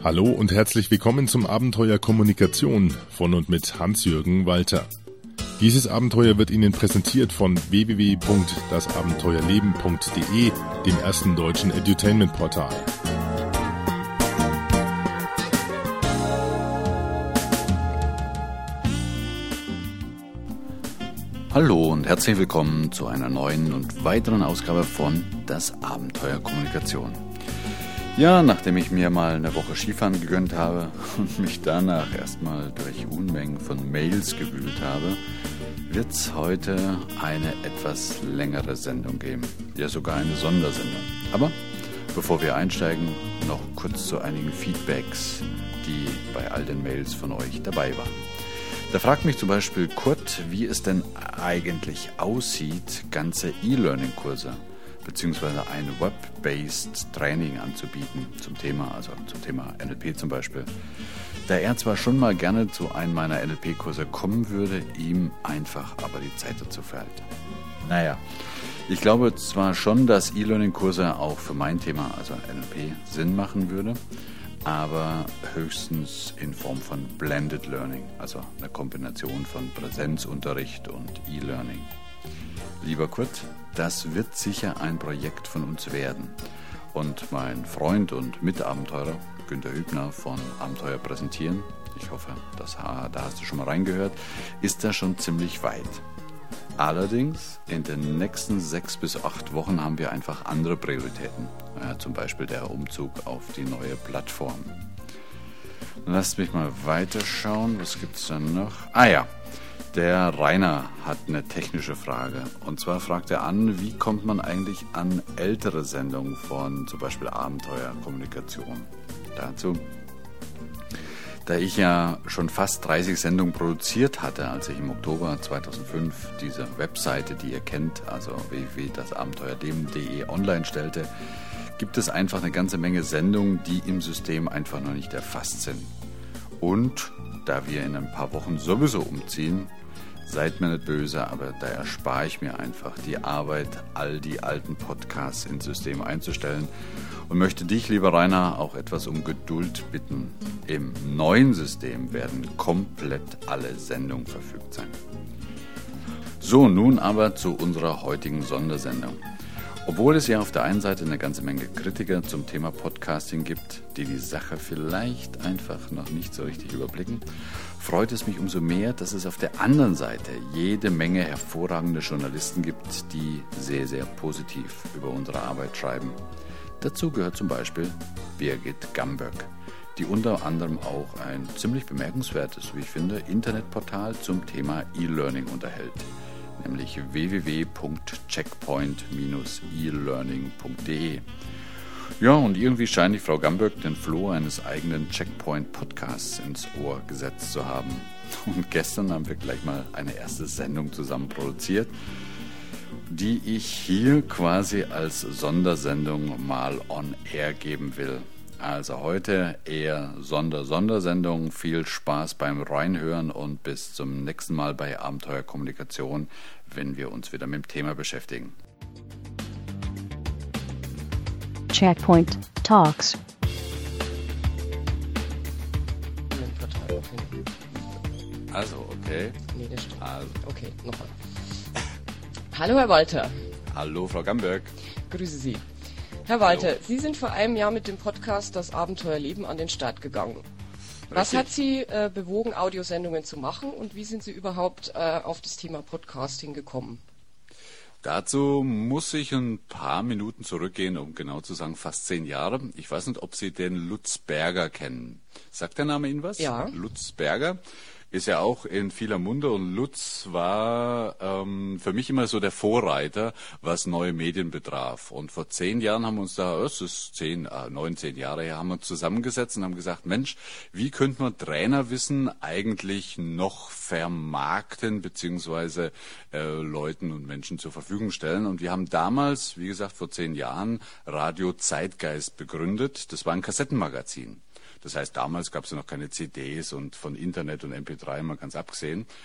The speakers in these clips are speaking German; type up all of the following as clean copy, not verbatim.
Hallo und herzlich willkommen zum Abenteuer Kommunikation von und mit Hans-Jürgen Walter. Dieses Abenteuer wird Ihnen präsentiert von www.dasabenteuerleben.de, dem ersten deutschen Edutainment-Portal. Hallo und herzlich willkommen zu einer neuen und weiteren Ausgabe von Das Abenteuer Kommunikation. Ja, nachdem ich mir mal eine Woche Skifahren gegönnt habe und mich danach erstmal durch Unmengen von Mails gewühlt habe, wird es heute eine etwas längere Sendung geben. Ja, sogar eine Sondersendung. Aber bevor wir einsteigen, noch kurz zu einigen Feedbacks, die bei all den Mails von euch dabei waren. Da fragt mich zum Beispiel Kurt, wie es denn eigentlich aussieht, ganze E-Learning-Kurse beziehungsweise ein Web-based Training anzubieten zum Thema NLP zum Beispiel. Da er zwar schon mal gerne zu einem meiner NLP-Kurse kommen würde, ihm einfach aber die Zeit dazu fehlt. Naja, ich glaube zwar schon, dass E-Learning-Kurse auch für mein Thema, also NLP, Sinn machen würde, aber höchstens in Form von Blended Learning, also eine Kombination von Präsenzunterricht und E-Learning. Lieber Kurt, das wird sicher ein Projekt von uns werden. Und mein Freund und Mitabenteurer Günter Hübner von Abenteuer präsentieren, ich hoffe, da hast du schon mal reingehört, ist da schon ziemlich weit. Allerdings, in den nächsten 6 bis 8 Wochen haben wir einfach andere Prioritäten. Zum Beispiel der Umzug auf die neue Plattform. Lasst mich mal weiterschauen, was gibt es dann noch? Der Rainer hat eine technische Frage. Und zwar fragt er an, wie kommt man eigentlich an ältere Sendungen von zum Beispiel Abenteuer Kommunikation? Dazu, da ich ja schon fast 30 Sendungen produziert hatte, als ich im Oktober 2005 diese Webseite, die ihr kennt, also www.dasabenteuerleben.de online stellte, gibt es einfach eine ganze Menge Sendungen, die im System einfach noch nicht erfasst sind. Und da wir in ein paar Wochen sowieso umziehen, seid mir nicht böse, aber da erspare ich mir einfach die Arbeit, all die alten Podcasts ins System einzustellen und möchte dich, lieber Rainer, auch etwas um Geduld bitten. Im neuen System werden komplett alle Sendungen verfügt sein. So, nun aber zu unserer heutigen Sondersendung. Obwohl es ja auf der einen Seite eine ganze Menge Kritiker zum Thema Podcasting gibt, die die Sache vielleicht einfach noch nicht so richtig überblicken, freut es mich umso mehr, dass es auf der anderen Seite jede Menge hervorragende Journalisten gibt, die sehr, sehr positiv über unsere Arbeit schreiben. Dazu gehört zum Beispiel Birgit Gamböck, die unter anderem auch ein ziemlich bemerkenswertes, wie ich finde, Internetportal zum Thema E-Learning unterhält, nämlich www.checkpoint-elearning.de. Ja, und irgendwie scheint die Frau Gamböck den Floh eines eigenen Checkpoint-Podcasts ins Ohr gesetzt zu haben. Und gestern haben wir gleich mal eine erste Sendung zusammen produziert, die ich hier quasi als Sondersendung mal on air geben will. Also heute eher Sondersendung. Viel Spaß beim Reinhören und bis zum nächsten Mal bei Abenteuer Kommunikation, wenn wir uns wieder mit dem Thema beschäftigen. Checkpoint Talks. Also, okay. Nee, das stimmt. Also. Okay, nochmal. Hallo, Herr Walter. Hallo, Frau Gamböck. Grüße Sie. Herr Walter, Hallo. Sie sind vor einem Jahr mit dem Podcast Das Abenteuerleben an den Start gegangen. Was Richtig. hat Sie bewogen, Audiosendungen zu machen und wie sind Sie überhaupt auf das Thema Podcasting gekommen? Dazu muss ich ein paar Minuten zurückgehen, um genau zu sagen, fast 10 Jahre. Ich weiß nicht, ob Sie den Lutz Berger kennen. Sagt der Name Ihnen was? Ja. Lutz Berger ist ja auch in vieler Munde und Lutz war für mich immer so der Vorreiter, was neue Medien betraf. Und vor 10 Jahren haben wir uns es ist 10 Jahre her, haben wir uns zusammengesetzt und haben gesagt, Mensch, wie könnte man Trainerwissen eigentlich noch vermarkten beziehungsweise Leuten und Menschen zur Verfügung stellen? Und wir haben damals, wie gesagt, vor 10 Jahren Radio Zeitgeist begründet. Das war ein Kassettenmagazin. Das heißt, damals gab es ja noch keine CDs und von Internet und MP3 mal ganz abgesehen.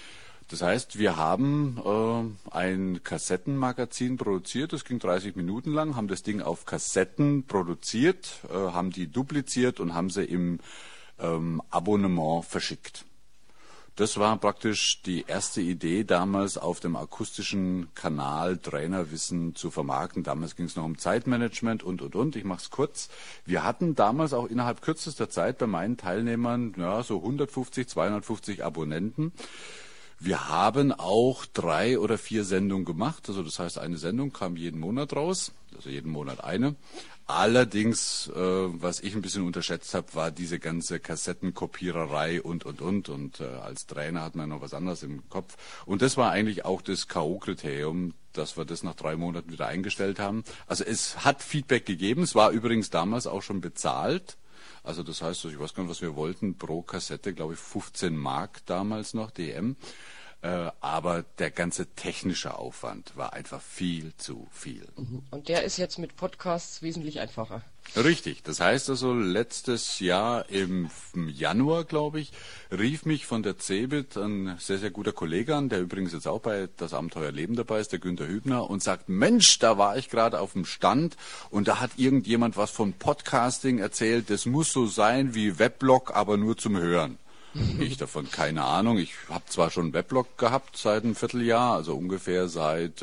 Das heißt, wir haben ein Kassettenmagazin produziert, das ging 30 Minuten lang, haben das Ding auf Kassetten produziert, haben die dupliziert und haben sie im Abonnement verschickt. Das war praktisch die erste Idee damals auf dem akustischen Kanal Trainerwissen zu vermarkten. Damals ging es noch um Zeitmanagement und. Ich mache es kurz. Wir hatten damals auch innerhalb kürzester Zeit bei meinen Teilnehmern so 150, 250 Abonnenten. Wir haben auch 3 oder 4 Sendungen gemacht. Also das heißt, eine Sendung kam jeden Monat raus, also jeden Monat eine. Allerdings, was ich ein bisschen unterschätzt habe, war diese ganze Kassettenkopiererei und. Und als Trainer hat man noch was anderes im Kopf. Und das war eigentlich auch das K.O.-Kriterium, dass wir das nach 3 Monaten wieder eingestellt haben. Also es hat Feedback gegeben. Es war übrigens damals auch schon bezahlt. Also das heißt, ich weiß gar nicht, was wir wollten, pro Kassette, glaube ich, 15 Mark damals noch, DM. Aber der ganze technische Aufwand war einfach viel zu viel. Und der ist jetzt mit Podcasts wesentlich einfacher. Richtig. Das heißt also, letztes Jahr im Januar, glaube ich, rief mich von der CeBIT ein sehr, sehr guter Kollege an, der übrigens jetzt auch bei Das Abenteuer Leben dabei ist, der Günther Hübner, und sagt, Mensch, da war ich gerade auf dem Stand und da hat irgendjemand was von Podcasting erzählt, das muss so sein wie Weblog, aber nur zum Hören. Ich davon keine Ahnung. Ich habe zwar schon einen Weblog gehabt seit einem Vierteljahr, also ungefähr seit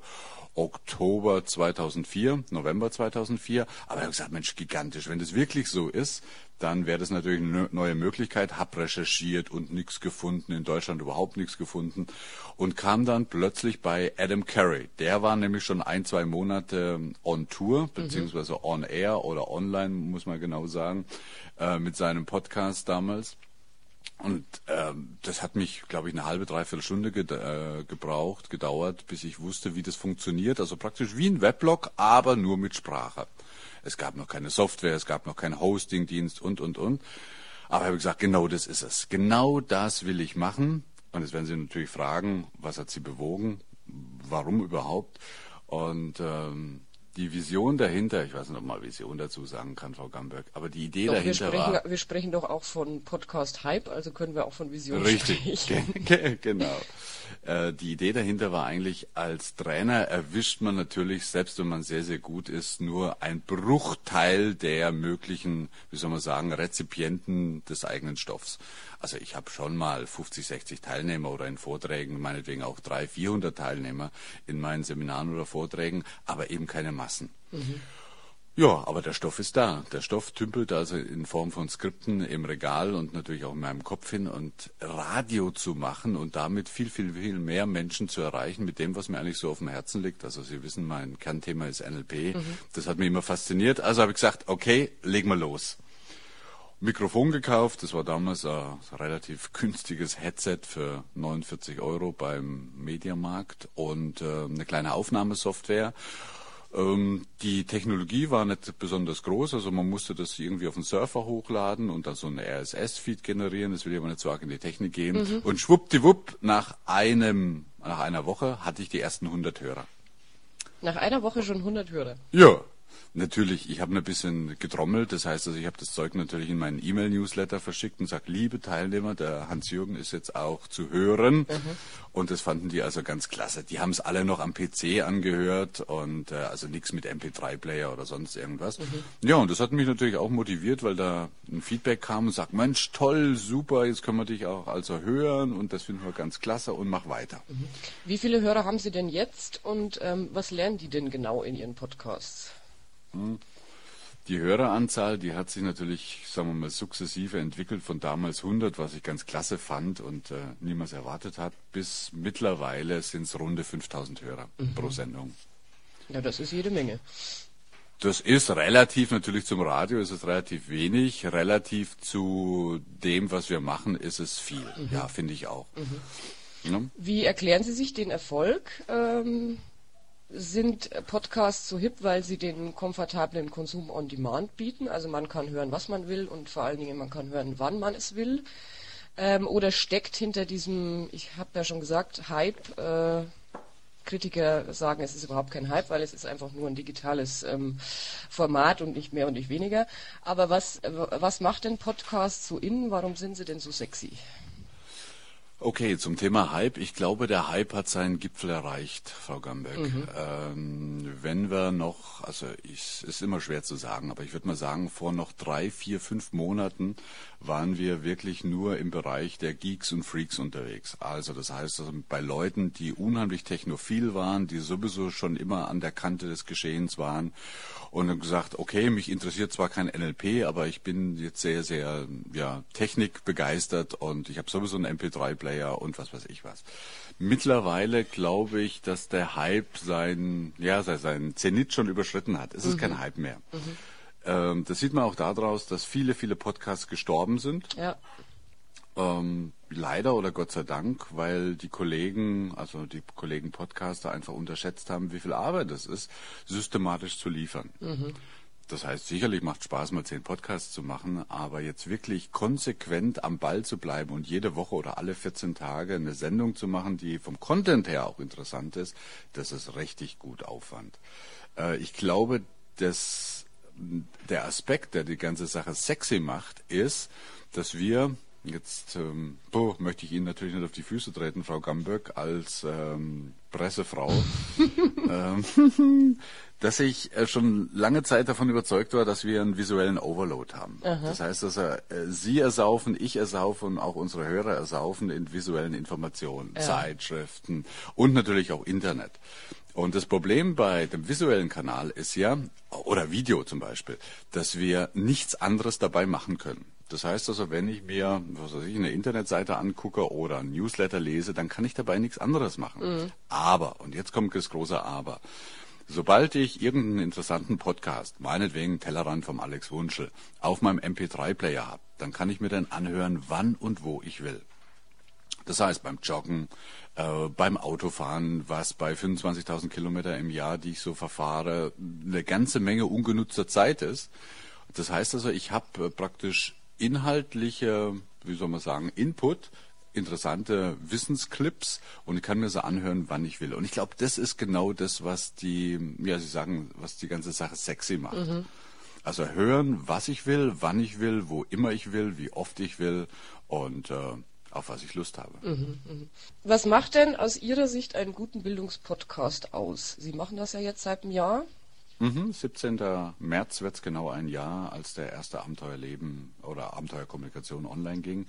Oktober 2004, November 2004, aber ich habe gesagt, Mensch, gigantisch. Wenn das wirklich so ist, dann wäre das natürlich eine neue Möglichkeit. Hab recherchiert und nichts gefunden, in Deutschland überhaupt nichts gefunden und kam dann plötzlich bei Adam Curry. Der war nämlich schon 1-2 Monate on Tour, beziehungsweise on air oder online, muss man genau sagen, mit seinem Podcast damals. Und das hat mich, glaube ich, eine halbe, dreiviertel Stunde gedauert, bis ich wusste, wie das funktioniert. Also praktisch wie ein Weblog, aber nur mit Sprache. Es gab noch keine Software, es gab noch keinen Hostingdienst und. Aber ich habe gesagt, genau das ist es. Genau das will ich machen. Und jetzt werden Sie natürlich fragen, was hat Sie bewogen? Warum überhaupt? Und die Vision dahinter, ich weiß nicht, ob man Vision dazu sagen kann, Frau Gamberg, aber die Idee dahinter war... Wir sprechen doch auch von Podcast-Hype, also können wir auch von Vision richtig, sprechen. Genau. Die Idee dahinter war eigentlich, als Trainer erwischt man natürlich, selbst wenn man sehr, sehr gut ist, nur ein Bruchteil der möglichen, wie soll man sagen, Rezipienten des eigenen Stoffs. Also ich habe schon mal 50, 60 Teilnehmer oder in Vorträgen, meinetwegen auch 300, 400 Teilnehmer in meinen Seminaren oder Vorträgen, aber eben keine Massen. Ja, aber der Stoff ist da. Der Stoff tümpelt also in Form von Skripten im Regal und natürlich auch in meinem Kopf hin. Und Radio zu machen und damit viel, viel, viel mehr Menschen zu erreichen mit dem, was mir eigentlich so auf dem Herzen liegt. Also Sie wissen, mein Kernthema ist NLP. Das hat mich immer fasziniert. Also habe ich gesagt, okay, legen wir los. Mikrofon gekauft, das war damals ein relativ günstiges Headset für 49 € beim Mediamarkt und eine kleine Aufnahmesoftware. Die Technologie war nicht besonders groß, also man musste das irgendwie auf den Surfer hochladen und dann so einen RSS-Feed generieren, das will ich aber nicht so arg in die Technik gehen. Und schwuppdiwupp, nach einer Woche hatte ich die ersten 100 Hörer. Nach einer Woche schon 100 Hörer? Ja. Natürlich, ich habe ein bisschen getrommelt, das heißt, also ich habe das Zeug natürlich in meinen E-Mail-Newsletter verschickt und sage, liebe Teilnehmer, der Hans-Jürgen ist jetzt auch zu hören. Und das fanden die also ganz klasse. Die haben es alle noch am PC angehört und also nichts mit MP3-Player oder sonst irgendwas. Ja, und das hat mich natürlich auch motiviert, weil da ein Feedback kam und sagt, Mensch, toll, super, jetzt können wir dich auch also hören und das finden wir ganz klasse und mach weiter. Wie viele Hörer haben Sie denn jetzt und was lernen die denn genau in Ihren Podcasts? Die Höreranzahl, die hat sich natürlich, sagen wir mal, sukzessive entwickelt von damals 100, was ich ganz klasse fand und niemals erwartet hat, bis mittlerweile sind es runde 5000 Hörer pro Sendung. Ja, das ist jede Menge. Das ist relativ, natürlich zum Radio ist es relativ wenig, relativ zu dem, was wir machen, ist es viel. Ja, finde ich auch. Ja? Wie erklären Sie sich den Erfolg? Sind Podcasts so hip, weil sie den komfortablen Konsum on Demand bieten? Also man kann hören, was man will und vor allen Dingen man kann hören, wann man es will. Oder steckt hinter diesem, ich habe ja schon gesagt, Hype, Kritiker sagen, es ist überhaupt kein Hype, weil es ist einfach nur ein digitales Format und nicht mehr und nicht weniger. Aber was macht denn Podcasts so in? Warum sind sie denn so sexy? Okay, zum Thema Hype. Ich glaube, der Hype hat seinen Gipfel erreicht, Frau Gambeck. Wenn wir noch, es ist immer schwer zu sagen, aber ich würde mal sagen, vor noch 3, 4, 5 Monaten waren wir wirklich nur im Bereich der Geeks und Freaks unterwegs. Also das heißt, bei Leuten, die unheimlich technophil waren, die sowieso schon immer an der Kante des Geschehens waren und haben gesagt, okay, mich interessiert zwar kein NLP, aber ich bin jetzt sehr, sehr technikbegeistert und ich habe sowieso einen MP3-Player und was weiß ich was. Mittlerweile glaube ich, dass der Hype seinen Zenit schon überschritten hat. Es ist kein Hype mehr. Das sieht man auch daraus, dass viele, viele Podcasts gestorben sind. Ja. Leider oder Gott sei Dank, weil die Kollegen Podcaster einfach unterschätzt haben, wie viel Arbeit es ist, systematisch zu liefern. Das heißt, sicherlich macht Spaß, mal 10 Podcasts zu machen, aber jetzt wirklich konsequent am Ball zu bleiben und jede Woche oder alle 14 Tage eine Sendung zu machen, die vom Content her auch interessant ist, das ist richtig gut Aufwand. Ich glaube, dass der Aspekt, der die ganze Sache sexy macht, ist, dass wir, jetzt möchte ich Ihnen natürlich nicht auf die Füße treten, Frau Gambeck, als Pressefrau, dass ich schon lange Zeit davon überzeugt war, dass wir einen visuellen Overload haben. Aha. Das heißt, dass Sie ersaufen, ich ersaufe und auch unsere Hörer ersaufen in visuellen Informationen, Zeitschriften und natürlich auch Internet. Und das Problem bei dem visuellen Kanal ist ja, oder Video zum Beispiel, dass wir nichts anderes dabei machen können. Das heißt also, wenn ich mir, eine Internetseite angucke oder ein Newsletter lese, dann kann ich dabei nichts anderes machen. Aber, und jetzt kommt das große Aber, sobald ich irgendeinen interessanten Podcast, meinetwegen Tellerrand vom Alex Wunschel, auf meinem MP3-Player habe, dann kann ich mir den anhören, wann und wo ich will. Das heißt, beim Joggen, beim Autofahren, was bei 25.000 Kilometer im Jahr, die ich so verfahre, eine ganze Menge ungenutzter Zeit ist. Das heißt also, ich habe praktisch inhaltliche, Input, interessante Wissensclips und ich kann mir so anhören, wann ich will. Und ich glaube, das ist genau das, was was die ganze Sache sexy macht. Also hören, was ich will, wann ich will, wo immer ich will, wie oft ich will und auf was ich Lust habe. Was macht denn aus Ihrer Sicht einen guten Bildungspodcast aus? Sie machen das ja jetzt seit einem Jahr. 17. März wird es genau ein Jahr, als der erste Abenteuerleben oder Abenteuerkommunikation online ging.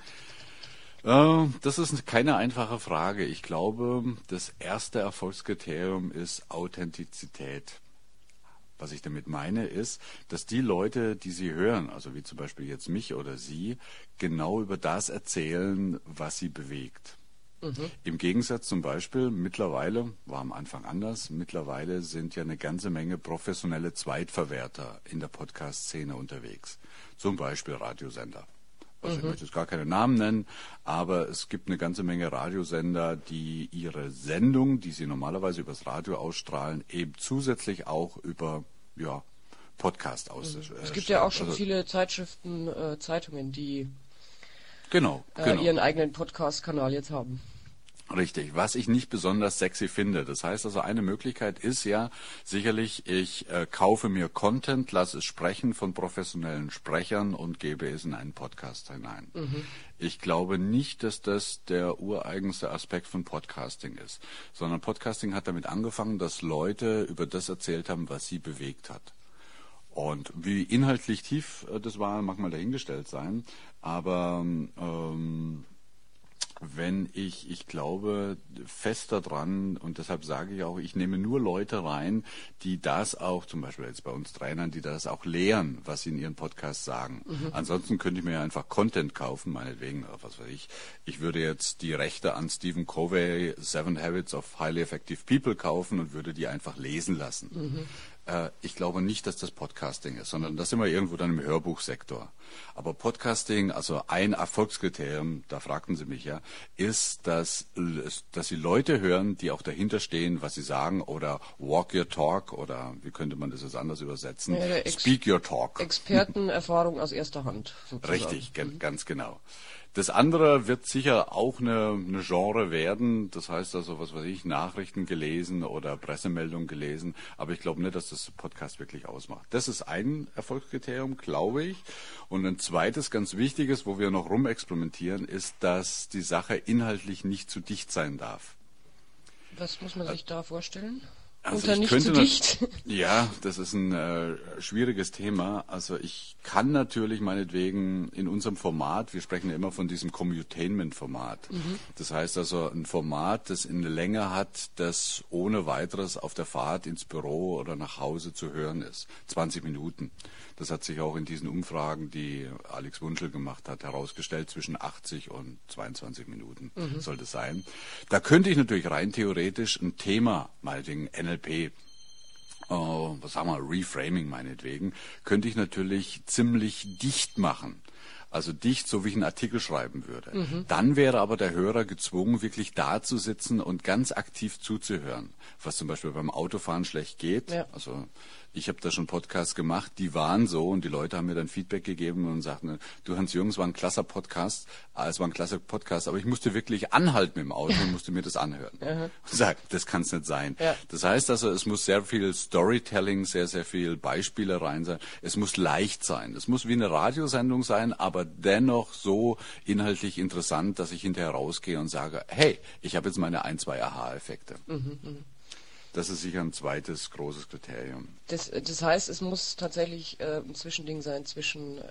Das ist keine einfache Frage. Ich glaube, das erste Erfolgskriterium ist Authentizität. Was ich damit meine, ist, dass die Leute, die Sie hören, also wie zum Beispiel jetzt mich oder Sie, genau über das erzählen, was sie bewegt. Im Gegensatz zum Beispiel, mittlerweile, war am Anfang anders, mittlerweile sind ja eine ganze Menge professionelle Zweitverwerter in der Podcast-Szene unterwegs. Zum Beispiel Radiosender. Also ich möchte jetzt gar keine Namen nennen, aber es gibt eine ganze Menge Radiosender, die ihre Sendung, die sie normalerweise übers Radio ausstrahlen, eben zusätzlich auch über Podcast ausstrahlen. Es gibt ja auch schon viele Zeitschriften, Zeitungen, die genau. ihren eigenen Podcast-Kanal jetzt haben. Richtig, was ich nicht besonders sexy finde. Das heißt also, eine Möglichkeit ist ja sicherlich, ich kaufe mir Content, lasse es sprechen von professionellen Sprechern und gebe es in einen Podcast hinein. Ich glaube nicht, dass das der ureigenste Aspekt von Podcasting ist, sondern Podcasting hat damit angefangen, dass Leute über das erzählt haben, was sie bewegt hat. Und wie inhaltlich tief das war, mag mal dahingestellt sein, aber wenn ich glaube fest daran und deshalb sage ich auch, ich nehme nur Leute rein, die das auch, zum Beispiel jetzt bei uns Trainern, die das auch lehren, was sie in ihren Podcasts sagen. Ansonsten könnte ich mir ja einfach Content kaufen, meinetwegen, was weiß ich. Ich würde jetzt die Rechte an Stephen Covey, 7 Habits of Highly Effective People kaufen und würde die einfach lesen lassen. Ich glaube nicht, dass das Podcasting ist, sondern das sind wir irgendwo dann im Hörbuchsektor. Aber Podcasting, also ein Erfolgskriterium, da fragten Sie mich ja, ist, dass Sie Leute hören, die auch dahinter stehen, was sie sagen, oder walk your talk, oder wie könnte man das jetzt anders übersetzen? Speak your talk. Expertenerfahrung aus erster Hand. Sozusagen. Richtig, ganz genau. Das andere wird sicher auch eine Genre werden. Das heißt also, was weiß ich, Nachrichten gelesen oder Pressemeldungen gelesen. Aber ich glaube nicht, dass das Podcast wirklich ausmacht. Das ist ein Erfolgskriterium, glaube ich. Und ein zweites, ganz wichtiges, wo wir noch rumexperimentieren, ist, dass die Sache inhaltlich nicht zu dicht sein darf. Was muss man sich da vorstellen? Also Unter nicht zu dicht? Ja, das ist ein schwieriges Thema. Also ich kann natürlich meinetwegen in unserem Format, wir sprechen ja immer von diesem Commutainment-Format. Das heißt also ein Format, das eine Länge hat, das ohne weiteres auf der Fahrt ins Büro oder nach Hause zu hören ist. 20 Minuten. Das hat sich auch in diesen Umfragen, die Alex Wunschel gemacht hat, herausgestellt. Zwischen 80 und 22 Minuten sollte es sein. Da könnte ich natürlich rein theoretisch ein Thema, meinetwegen NLP, was sagen wir, Reframing meinetwegen, könnte ich natürlich ziemlich dicht machen. Also dicht, so wie ich einen Artikel schreiben würde. Dann wäre aber der Hörer gezwungen, wirklich da zu sitzen und ganz aktiv zuzuhören. Was zum Beispiel beim Autofahren schlecht geht. Ja. Also ich habe da schon Podcasts gemacht, die waren so und die Leute haben mir dann Feedback gegeben und sagten, du Hans-Jürgen, es war ein klasse Podcast, aber ich musste wirklich anhalten im Auto und musste mir das anhören. Und sag, das kann es nicht sein. Ja. Das heißt also, es muss sehr viel Storytelling, sehr, sehr viel Beispiele rein sein. Es muss leicht sein. Es muss wie eine Radiosendung sein, aber dennoch so inhaltlich interessant, dass ich hinterher rausgehe und sage, hey, ich habe jetzt meine 1, 2 Aha-Effekte. Das ist sicher ein zweites großes Kriterium. Das heißt, es muss tatsächlich ein Zwischending sein zwischen,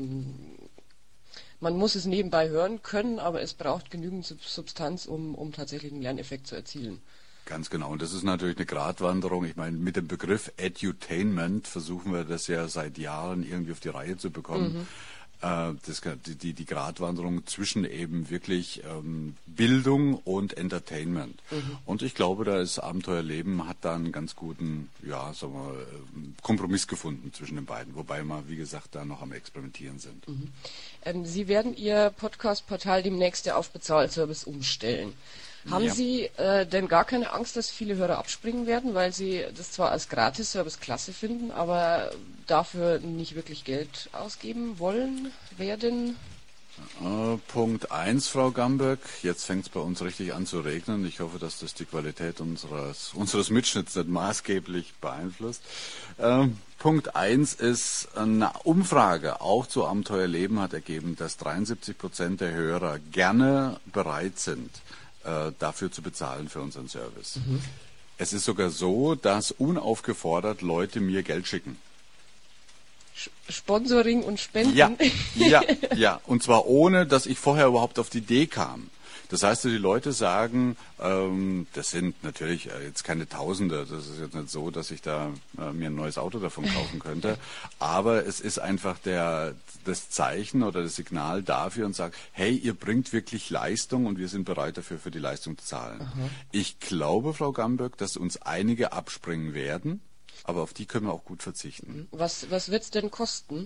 man muss es nebenbei hören können, aber es braucht genügend Substanz, um tatsächlich einen Lerneffekt zu erzielen. Ganz genau. Und das ist natürlich eine Gratwanderung. Ich meine, mit dem Begriff Edutainment versuchen wir das ja seit Jahren irgendwie auf die Reihe zu bekommen. Die Gratwanderung zwischen eben wirklich Bildung und Entertainment. Und ich glaube, da ist Abenteuerleben, hat da einen ganz guten, ja, sagen wir, Kompromiss gefunden zwischen den beiden, wobei wir, wie gesagt, da noch am Experimentieren sind. Sie werden Ihr Podcast-Portal demnächst ja auf Bezahlservice umstellen. Haben Sie denn gar keine Angst, dass viele Hörer abspringen werden, weil sie das zwar als Gratis-Service klasse finden, aber dafür nicht wirklich Geld ausgeben wollen, werden? Punkt 1, Frau Gamberg. Jetzt fängt es bei uns richtig an zu regnen. Ich hoffe, dass das die Qualität unseres Mitschnitts nicht maßgeblich beeinflusst. Punkt 1 ist, eine Umfrage auch zu Abenteuerleben hat ergeben, dass 73% der Hörer gerne bereit sind, dafür zu bezahlen für unseren Service. Es ist sogar so, dass unaufgefordert Leute mir Geld schicken. Sponsoring und Spenden? Ja. Und zwar ohne, dass ich vorher überhaupt auf die Idee kam. Das heißt, die Leute sagen, das sind natürlich jetzt keine Tausende, das ist jetzt nicht so, dass ich da mir ein neues Auto davon kaufen könnte, aber es ist einfach das Zeichen oder das Signal dafür und sagt, hey, ihr bringt wirklich Leistung und wir sind bereit dafür, für die Leistung zu zahlen. Ich glaube, Frau Gamberg, dass uns einige abspringen werden, aber auf die können wir auch gut verzichten. Was wird es denn kosten?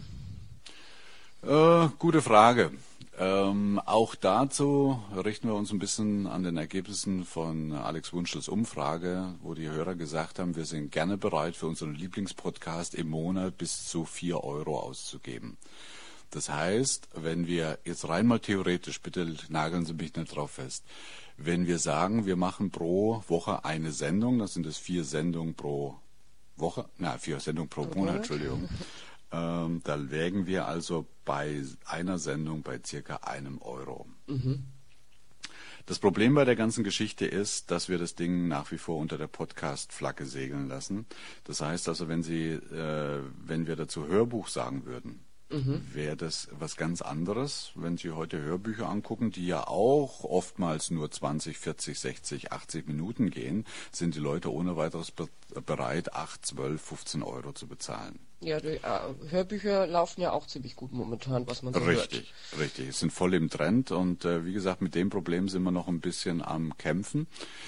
Gute Frage. Auch dazu richten wir uns ein bisschen an den Ergebnissen von Alex Wunschels Umfrage, wo die Hörer gesagt haben, wir sind gerne bereit, für unseren Lieblingspodcast im Monat bis zu 4 Euro auszugeben. Das heißt, wenn wir jetzt rein mal theoretisch, bitte nageln Sie mich nicht drauf fest, wenn wir sagen, wir machen pro Woche eine Sendung, das sind es 4 Sendungen pro Woche, 4 Sendungen pro Monat, Entschuldigung. Da lägen wir also bei einer Sendung bei circa 1 Euro. Das Problem bei der ganzen Geschichte ist, dass wir das Ding nach wie vor unter der Podcast-Flagge segeln lassen. Das heißt also, wenn wir dazu Hörbuch sagen würden, wäre das was ganz anderes. Wenn Sie heute Hörbücher angucken, die ja auch oftmals nur 20, 40, 60, 80 Minuten gehen, sind die Leute ohne weiteres bereit, 8, 12, 15 Euro zu bezahlen. Ja, die Hörbücher laufen ja auch ziemlich gut momentan, was man so hört. Richtig. Es sind voll im Trend und wie gesagt, mit dem Problem sind wir noch ein bisschen am Kämpfen.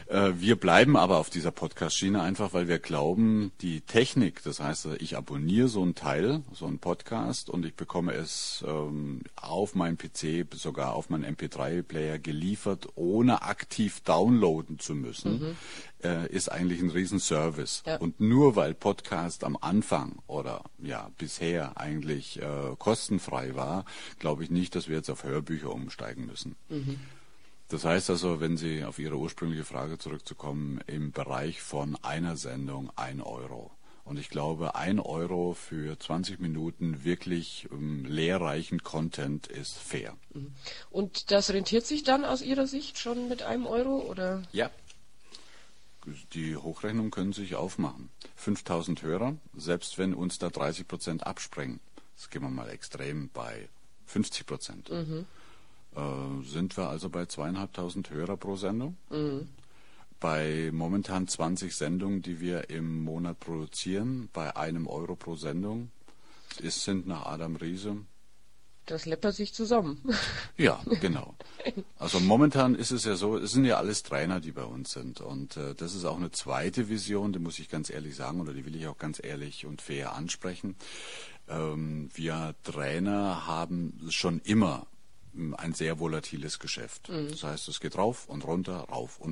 Wir bleiben aber auf dieser Podcast-Schiene einfach, weil wir glauben, die Technik, das heißt, ich abonniere so einen Teil, so einen Podcast und ich bekomme es auf meinem PC, sogar auf meinen MP3-Player geliefert, ohne aktiv downloaden zu müssen, ist eigentlich ein Riesenservice. Ja. Und nur weil Podcast am Anfang oder ja bisher eigentlich kostenfrei war, glaube ich nicht, dass wir jetzt auf Hörbücher umsteigen müssen. Das heißt also, wenn Sie auf Ihre ursprüngliche Frage zurückzukommen, im Bereich von einer Sendung 1 Euro. Und ich glaube, 1 Euro für 20 Minuten wirklich lehrreichen Content ist fair. Und das rentiert sich dann aus Ihrer Sicht schon mit 1 Euro, oder? Ja. Die Hochrechnung können Sie sich aufmachen. 5000 Hörer, selbst wenn uns da 30% abspringen, das gehen wir mal extrem bei 50%. Sind wir also bei 2500 Hörer pro Sendung. Bei momentan 20 Sendungen, die wir im Monat produzieren, bei 1 Euro pro Sendung, sind nach Adam Riese. Das läppert sich zusammen. Ja, genau. Also momentan ist es ja so, es sind ja alles Trainer, die bei uns sind. Und das ist auch eine zweite Vision, die muss ich ganz ehrlich sagen, oder die will ich auch ganz ehrlich und fair ansprechen. Wir Trainer haben schon immer ein sehr volatiles Geschäft. Das heißt, es geht rauf und runter,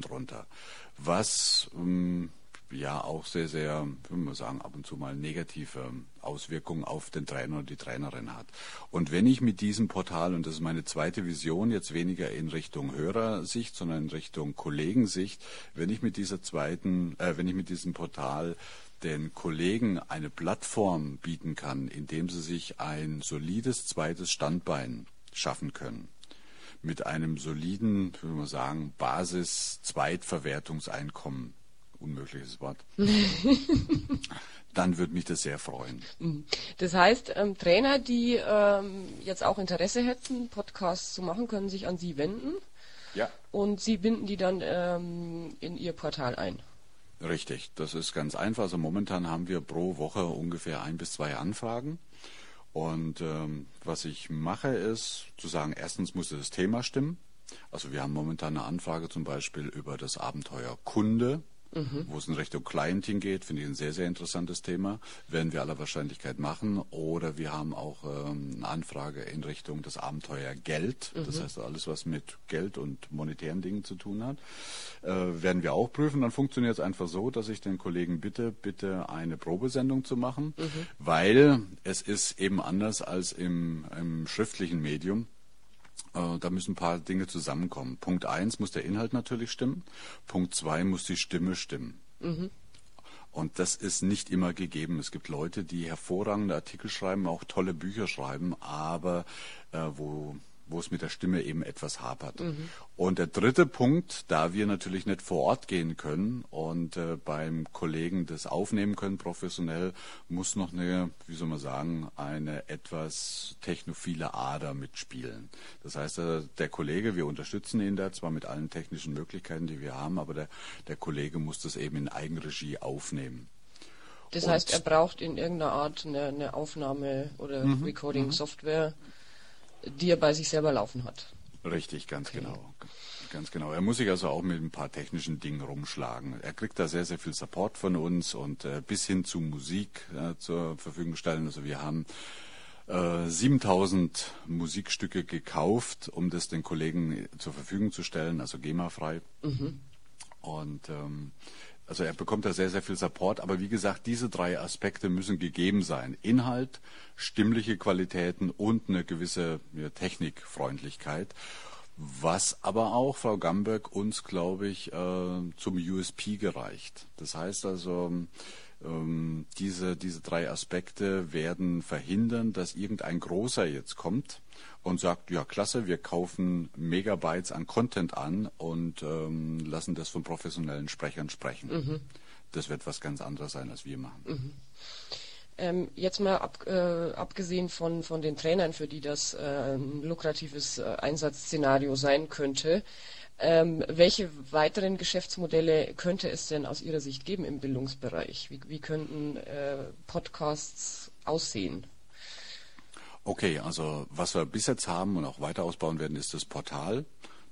was ja auch sehr, sehr, würde man sagen, ab und zu mal negative Auswirkungen auf den Trainer oder die Trainerin hat. Und wenn ich mit diesem Portal, und das ist meine zweite Vision, jetzt weniger in Richtung Hörersicht, sondern in Richtung Kollegensicht, wenn ich mit diesem Portal den Kollegen eine Plattform bieten kann, indem sie sich ein solides zweites Standbein schaffen können. Mit einem soliden, würde man sagen, Basis-Zweitverwertungseinkommen. Unmögliches Wort. Dann würde mich das sehr freuen. Das heißt, Trainer, die jetzt auch Interesse hätten, Podcasts zu machen, können sich an Sie wenden. Ja. Und Sie binden die dann in Ihr Portal ein. Richtig, das ist ganz einfach. Also momentan haben wir pro Woche ungefähr 1 bis 2 Anfragen. Und was ich mache, ist zu sagen, erstens muss das Thema stimmen. Also wir haben momentan eine Anfrage zum Beispiel über das Abenteuer Kunde, wo es in Richtung Clienting geht, finde ich ein sehr, sehr interessantes Thema. Werden wir aller Wahrscheinlichkeit machen. Oder wir haben auch eine Anfrage in Richtung das Abenteuer Geld. Das heißt, alles, was mit Geld und monetären Dingen zu tun hat, werden wir auch prüfen. Dann funktioniert es einfach so, dass ich den Kollegen bitte eine Probesendung zu machen, weil es ist eben anders als im schriftlichen Medium. Da müssen ein paar Dinge zusammenkommen. Punkt 1 muss der Inhalt natürlich stimmen. Punkt 2 muss die Stimme stimmen. Und das ist nicht immer gegeben. Es gibt Leute, die hervorragende Artikel schreiben, auch tolle Bücher schreiben, aber wo es mit der Stimme eben etwas hapert. Und der dritte Punkt, da wir natürlich nicht vor Ort gehen können und beim Kollegen das aufnehmen können professionell, muss noch eine etwas technophile Ader mitspielen. Das heißt, der Kollege, wir unterstützen ihn da zwar mit allen technischen Möglichkeiten, die wir haben, aber der Kollege muss das eben in Eigenregie aufnehmen. Das heißt, er braucht in irgendeiner Art eine Aufnahme- oder Recording-Software, die er bei sich selber laufen hat. Richtig, ganz genau. Ganz genau. Er muss sich also auch mit ein paar technischen Dingen rumschlagen. Er kriegt da sehr, sehr viel Support von uns und bis hin zu Musik zur Verfügung stellen. Also wir haben 7000 Musikstücke gekauft, um das den Kollegen zur Verfügung zu stellen, also GEMA-frei. Und also er bekommt da sehr, sehr viel Support. Aber wie gesagt, diese 3 Aspekte müssen gegeben sein. Inhalt, stimmliche Qualitäten und eine gewisse Technikfreundlichkeit. Was aber auch, Frau Gamberg, uns, glaube ich, zum USP gereicht. Das heißt also, diese 3 Aspekte werden verhindern, dass irgendein Großer jetzt kommt und sagt, ja klasse, wir kaufen Megabytes an Content an und lassen das von professionellen Sprechern sprechen. Das wird was ganz anderes sein, als wir machen. Jetzt mal abgesehen von den Trainern, für die das ein lukratives Einsatzszenario sein könnte, welche weiteren Geschäftsmodelle könnte es denn aus Ihrer Sicht geben im Bildungsbereich? Wie könnten Podcasts aussehen? Okay, also was wir bis jetzt haben und auch weiter ausbauen werden, ist das Portal.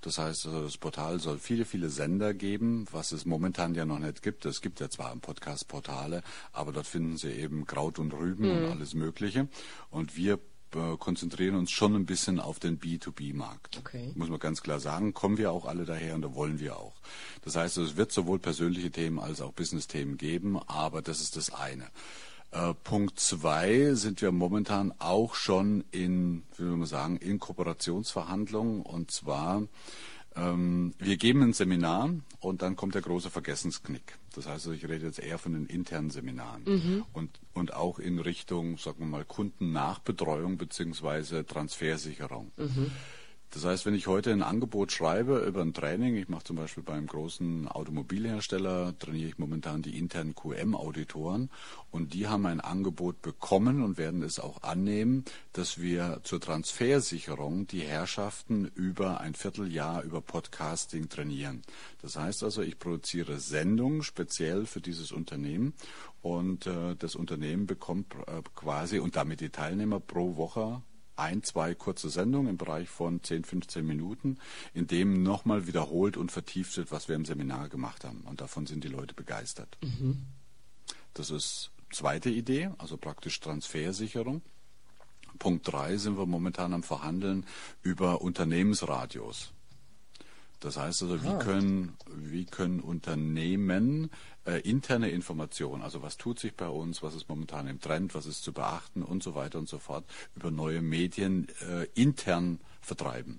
Das heißt, das Portal soll viele, viele Sender geben, was es momentan ja noch nicht gibt. Es gibt ja zwar Podcast-Portale, aber dort finden Sie eben Kraut und Rüben und alles Mögliche. Und wir konzentrieren uns schon ein bisschen auf den B2B-Markt. Okay. Muss man ganz klar sagen, kommen wir auch alle daher und da wollen wir auch. Das heißt, es wird sowohl persönliche Themen als auch Business-Themen geben, aber das ist das eine. Punkt 2 sind wir momentan auch schon in Kooperationsverhandlungen, und zwar wir geben ein Seminar und dann kommt der große Vergessensknick. Das heißt, ich rede jetzt eher von den internen Seminaren und auch in Richtung, sagen wir mal, Kundennachbetreuung bzw. Transfersicherung. Das heißt, wenn ich heute ein Angebot schreibe über ein Training, ich mache zum Beispiel beim großen Automobilhersteller, trainiere ich momentan die internen QM-Auditoren, und die haben ein Angebot bekommen und werden es auch annehmen, dass wir zur Transfersicherung die Herrschaften über ein Vierteljahr über Podcasting trainieren. Das heißt also, ich produziere Sendungen speziell für dieses Unternehmen, und das Unternehmen bekommt quasi, und damit die Teilnehmer, pro Woche 1-2 kurze Sendungen im Bereich von 10-15 Minuten, in dem nochmal wiederholt und vertieft wird, was wir im Seminar gemacht haben. Und davon sind die Leute begeistert. Das ist zweite Idee, also praktisch Transfersicherung. Punkt 3 sind wir momentan am Verhandeln über Unternehmensradios. Das heißt also, wie können Unternehmen interne Informationen, also was tut sich bei uns, was ist momentan im Trend, was ist zu beachten und so weiter und so fort, über neue Medien intern vertreiben.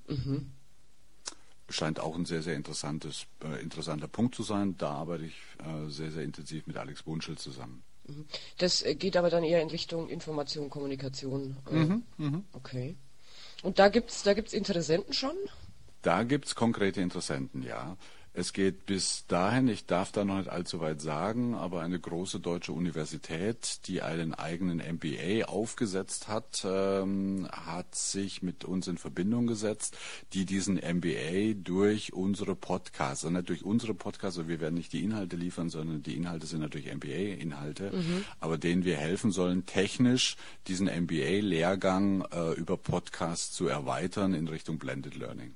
Scheint auch ein sehr, sehr interessanter Punkt zu sein. Da arbeite ich sehr, sehr intensiv mit Alex Wunschel zusammen. Das geht aber dann eher in Richtung Information, Kommunikation. Okay. Und da gibt's Interessenten schon? Da gibt's konkrete Interessenten, ja. Es geht bis dahin, ich darf da noch nicht allzu weit sagen, aber eine große deutsche Universität, die einen eigenen MBA aufgesetzt hat, hat sich mit uns in Verbindung gesetzt, die diesen MBA durch unsere Podcasts, und nicht durch unsere Podcasts, also wir werden nicht die Inhalte liefern, sondern die Inhalte sind natürlich MBA-Inhalte, aber denen wir helfen sollen, technisch diesen MBA-Lehrgang über Podcasts zu erweitern in Richtung Blended Learning.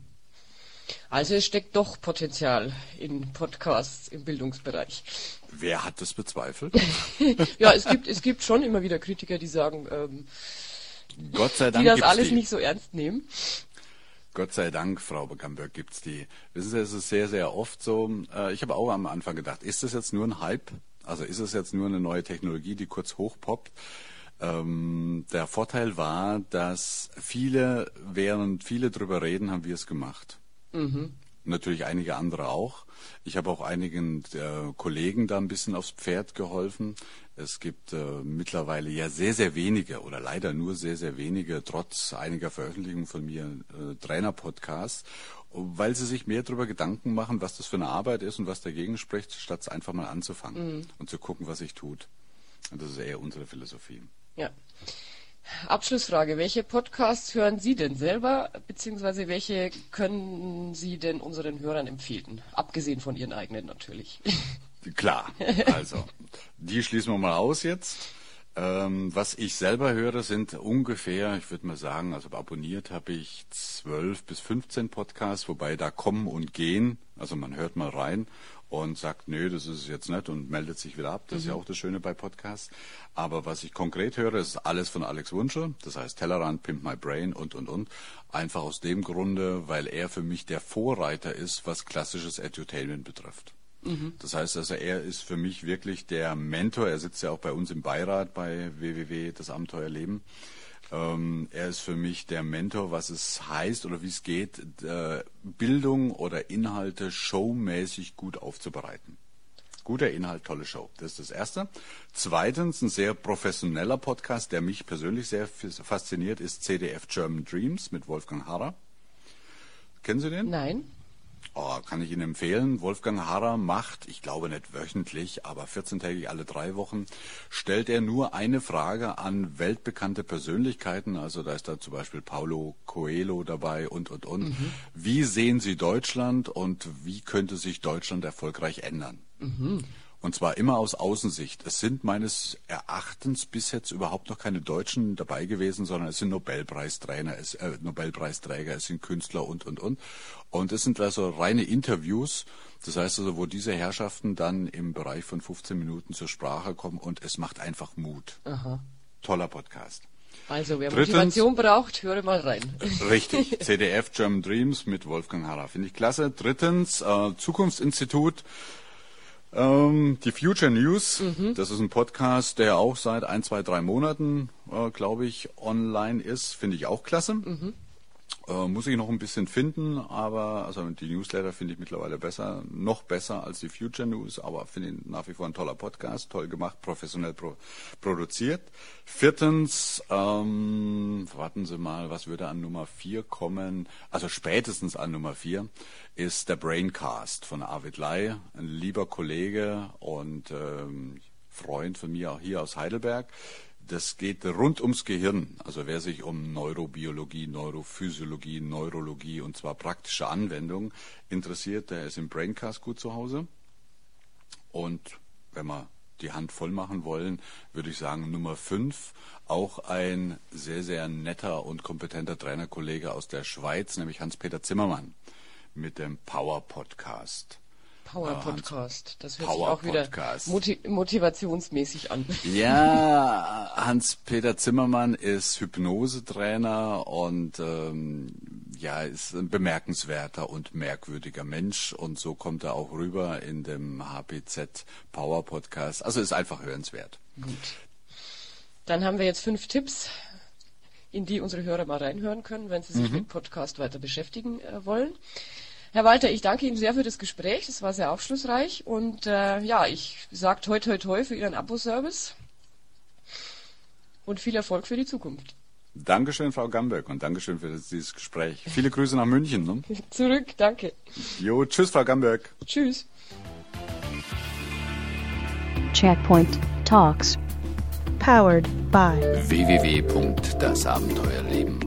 Also es steckt doch Potenzial in Podcasts im Bildungsbereich. Wer hat das bezweifelt? Ja, es gibt schon immer wieder Kritiker, die sagen, Gott sei Dank die das alles nicht so ernst nehmen. Gott sei Dank, Frau Beckenberg, gibt's die. Wissen Sie, es ist sehr, sehr oft so, ich habe auch am Anfang gedacht, ist das jetzt nur ein Hype? Also ist es jetzt nur eine neue Technologie, die kurz hochpoppt? Der Vorteil war, dass während viele drüber reden, haben wir es gemacht. Natürlich einige andere auch. Ich habe auch einigen Kollegen da ein bisschen aufs Pferd geholfen. Es gibt mittlerweile ja sehr, sehr wenige oder leider nur sehr, sehr wenige, trotz einiger Veröffentlichungen von mir, Trainer-Podcasts, weil sie sich mehr darüber Gedanken machen, was das für eine Arbeit ist und was dagegen spricht, statt es einfach mal anzufangen und zu gucken, was sich tut. Und das ist eher unsere Philosophie. Ja. Abschlussfrage, welche Podcasts hören Sie denn selber, beziehungsweise welche können Sie denn unseren Hörern empfehlen? Abgesehen von Ihren eigenen natürlich. Klar, also die schließen wir mal aus jetzt. Was ich selber höre, sind ungefähr, ich würde mal sagen, also abonniert habe ich 12 bis 15 Podcasts, wobei da kommen und gehen, also man hört mal rein und sagt, nö, das ist es jetzt nicht und meldet sich wieder ab. Das ist ja auch das Schöne bei Podcasts. Aber was ich konkret höre, ist alles von Alex Wunschel. Das heißt Tellerrand, Pimp My Brain und. Einfach aus dem Grunde, weil er für mich der Vorreiter ist, was klassisches Edutainment betrifft. Das heißt also, er ist für mich wirklich der Mentor. Er sitzt ja auch bei uns im Beirat bei www. Das Abenteuerleben. Er ist für mich der Mentor, was es heißt oder wie es geht, Bildung oder Inhalte showmäßig gut aufzubereiten. Guter Inhalt, tolle Show. Das ist das Erste. Zweitens, ein sehr professioneller Podcast, der mich persönlich sehr fasziniert, ist CDF German Dreams mit Wolfgang Harrer. Kennen Sie den? Nein. Oh, kann ich Ihnen empfehlen. Wolfgang Harrer macht, ich glaube nicht wöchentlich, aber 14-tägig alle 3 Wochen, stellt er nur eine Frage an weltbekannte Persönlichkeiten. Also da ist da zum Beispiel Paulo Coelho dabei und. Wie sehen Sie Deutschland und wie könnte sich Deutschland erfolgreich ändern? Und zwar immer aus Außensicht. Es sind meines Erachtens bis jetzt überhaupt noch keine Deutschen dabei gewesen, sondern es sind Nobelpreisträger, es sind Künstler und. Und es sind also reine Interviews. Das heißt also, wo diese Herrschaften dann im Bereich von 15 Minuten zur Sprache kommen und es macht einfach Mut. Aha. Toller Podcast. Also, wer Motivation braucht, höre mal rein. Richtig. CDF German Dreams mit Wolfgang Harrer. Finde ich klasse. Drittens, Zukunftsinstitut. Die Future News, das ist ein Podcast, der auch seit 1, 2, 3 Monaten, glaube ich, online ist. Finde ich auch klasse. Muss ich noch ein bisschen finden, aber also die Newsletter finde ich mittlerweile besser, noch besser als die Future News, aber finde ihn nach wie vor ein toller Podcast, toll gemacht, professionell produziert. Viertens, warten Sie mal, was würde an Nummer 4 kommen? Also spätestens an Nummer 4 ist der Braincast von Arvid Lai, ein lieber Kollege und Freund von mir auch hier aus Heidelberg. Das geht rund ums Gehirn. Also wer sich um Neurobiologie, Neurophysiologie, Neurologie und zwar praktische Anwendungen interessiert, der ist im Braincast gut zu Hause. Und wenn wir die Hand voll machen wollen, würde ich sagen Nummer 5, auch ein sehr, sehr netter und kompetenter Trainerkollege aus der Schweiz, nämlich Hans-Peter Zimmermann mit dem Power Podcast. Power Podcast, das hört sich auch wieder motivationsmäßig an. Ja, Hans-Peter Zimmermann ist Hypnosetrainer und ist ein bemerkenswerter und merkwürdiger Mensch und so kommt er auch rüber in dem HPZ Power Podcast. Also ist einfach hörenswert. Gut. Dann haben wir jetzt 5 Tipps, in die unsere Hörer mal reinhören können, wenn sie sich mit Podcast weiter beschäftigen wollen. Herr Walter, ich danke Ihnen sehr für das Gespräch, das war sehr aufschlussreich und ich sage toi toi toi für Ihren Abo-Service und viel Erfolg für die Zukunft. Dankeschön, Frau Gamberg, und Dankeschön für dieses Gespräch. Viele Grüße nach München. Ne? Zurück, danke. Jo, tschüss, Frau Gamberg. Tschüss. Checkpoint Talks. Powered by www.dasabenteuerleben.de